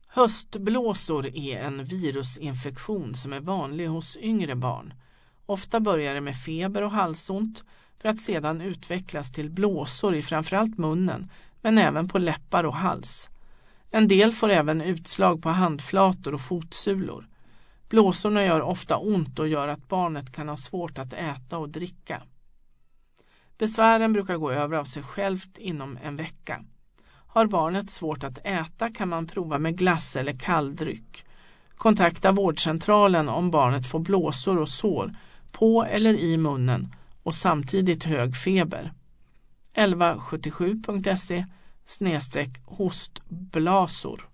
Höstblåsor är en virusinfektion som är vanlig hos yngre barn. Ofta börjar det med feber och halsont för att sedan utvecklas till blåsor i framförallt munnen, men även på läppar och hals. En del får även utslag på handflator och fotsulor. Blåsorna gör ofta ont och gör att barnet kan ha svårt att äta och dricka. Besvären brukar gå över av sig självt inom en vecka. Har barnet svårt att äta kan man prova med glass eller kalldryck. Kontakta vårdcentralen om barnet får blåsor och sår på eller i munnen och samtidigt hög feber. 1177.se/hostblasor